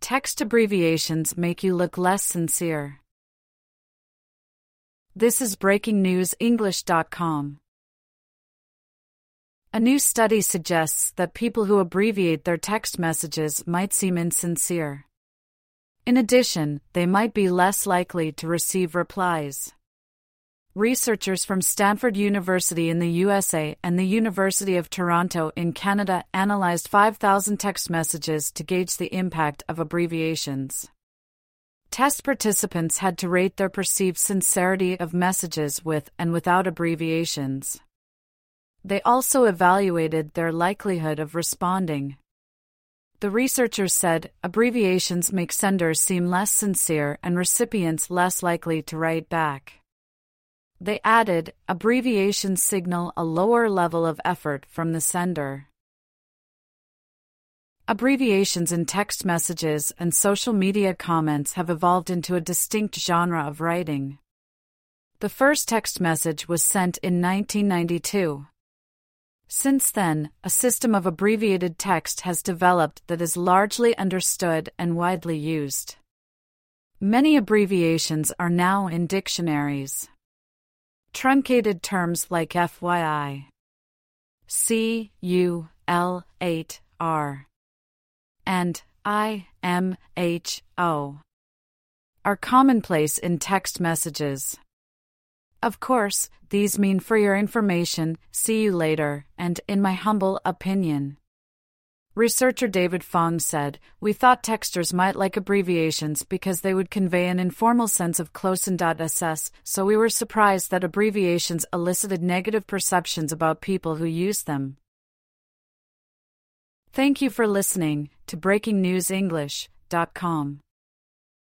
Text abbreviations make you look less sincere. This is BreakingNewsEnglish.com. A new study suggests that people who abbreviate their text messages might seem insincere. In addition, they might be less likely to receive replies. Researchers from Stanford University in the USA and the University of Toronto in Canada analyzed 5,000 text messages to gauge the impact of abbreviations. Test participants had to rate their perceived sincerity of messages with and without abbreviations. They also evaluated their likelihood of responding. The researchers said abbreviations make senders seem less sincere and recipients less likely to write back. They added, abbreviations signal a lower level of effort from the sender. Abbreviations in text messages and social media comments have evolved into a distinct genre of writing. The first text message was sent in 1992. Since then, a system of abbreviated text has developed that is largely understood and widely used. Many abbreviations are now in dictionaries. Truncated terms like FYI, CUL8R, and IMHO are commonplace in text messages. Of course, these mean for your information, see you later, and in my humble opinion. Researcher David Fong said, "We thought texters might like abbreviations because they would convey an informal sense of close-in.ss, so we were surprised that abbreviations elicited negative perceptions about people who use them." Thank you for listening to BreakingNewsEnglish.com.